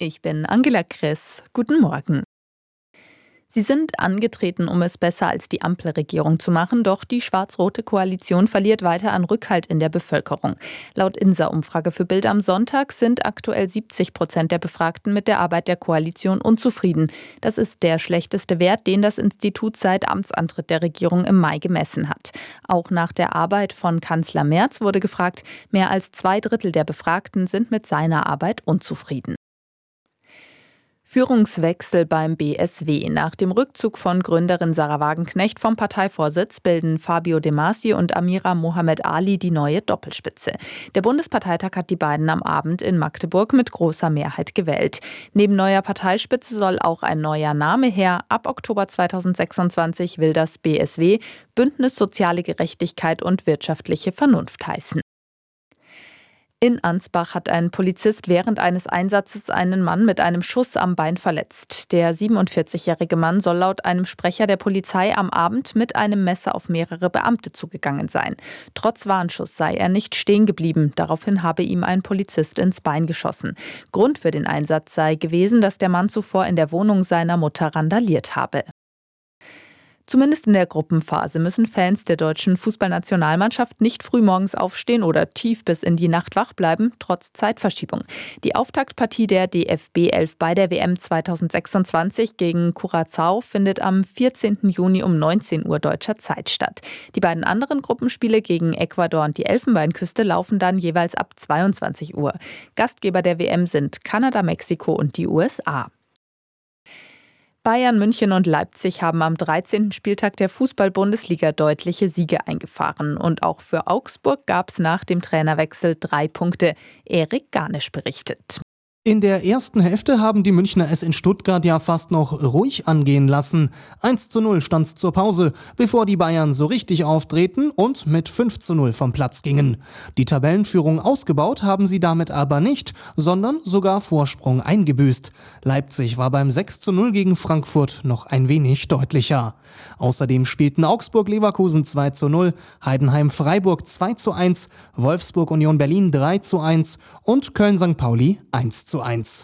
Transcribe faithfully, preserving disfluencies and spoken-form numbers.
Ich bin Angela Kriss. Guten Morgen. Sie sind angetreten, um es besser als die Ampelregierung zu machen, doch die schwarz-rote Koalition verliert weiter an Rückhalt in der Bevölkerung. Laut I N S A-Umfrage für Bild am Sonntag sind aktuell siebzig Prozent der Befragten mit der Arbeit der Koalition unzufrieden. Das ist der schlechteste Wert, den das Institut seit Amtsantritt der Regierung im Mai gemessen hat. Auch nach der Arbeit von Kanzler Merz wurde gefragt, mehr als zwei Drittel der Befragten sind mit seiner Arbeit unzufrieden. Führungswechsel beim B S W. Nach dem Rückzug von Gründerin Sarah Wagenknecht vom Parteivorsitz bilden Fabio De Masi und Amira Mohamed Ali die neue Doppelspitze. Der Bundesparteitag hat die beiden am Abend in Magdeburg mit großer Mehrheit gewählt. Neben neuer Parteispitze soll auch ein neuer Name her. Ab Oktober zweitausendsechsundzwanzig will das B S W Bündnis Soziale Gerechtigkeit und wirtschaftliche Vernunft heißen. In Ansbach hat ein Polizist während eines Einsatzes einen Mann mit einem Schuss am Bein verletzt. Der siebenundvierzigjährige Mann soll laut einem Sprecher der Polizei am Abend mit einem Messer auf mehrere Beamte zugegangen sein. Trotz Warnschuss sei er nicht stehen geblieben. Daraufhin habe ihm ein Polizist ins Bein geschossen. Grund für den Einsatz sei gewesen, dass der Mann zuvor in der Wohnung seiner Mutter randaliert habe. Zumindest in der Gruppenphase müssen Fans der deutschen Fußballnationalmannschaft nicht frühmorgens aufstehen oder tief bis in die Nacht wach bleiben, trotz Zeitverschiebung. Die Auftaktpartie der D F B elf bei der W M zweitausendsechsundzwanzig gegen Curaçao findet am vierzehnten Juni um neunzehn Uhr deutscher Zeit statt. Die beiden anderen Gruppenspiele gegen Ecuador und die Elfenbeinküste laufen dann jeweils ab zweiundzwanzig Uhr. Gastgeber der W M sind Kanada, Mexiko und die U S A. Bayern, München und Leipzig haben am dreizehnten Spieltag der Fußball-Bundesliga deutliche Siege eingefahren. Und auch für Augsburg gab es nach dem Trainerwechsel drei Punkte. Erik Garnisch berichtet. In der ersten Hälfte haben die Münchner es in Stuttgart ja fast noch ruhig angehen lassen. eins zu null stand's zur Pause, bevor die Bayern so richtig auftreten und mit fünf zu null vom Platz gingen. Die Tabellenführung ausgebaut haben sie damit aber nicht, sondern sogar Vorsprung eingebüßt. Leipzig war beim sechs zu null gegen Frankfurt noch ein wenig deutlicher. Außerdem spielten Augsburg-Leverkusen zwei zu null, Heidenheim-Freiburg zwei zu eins, Wolfsburg-Union Berlin drei zu eins und Köln-Sankt Pauli eins zu eins.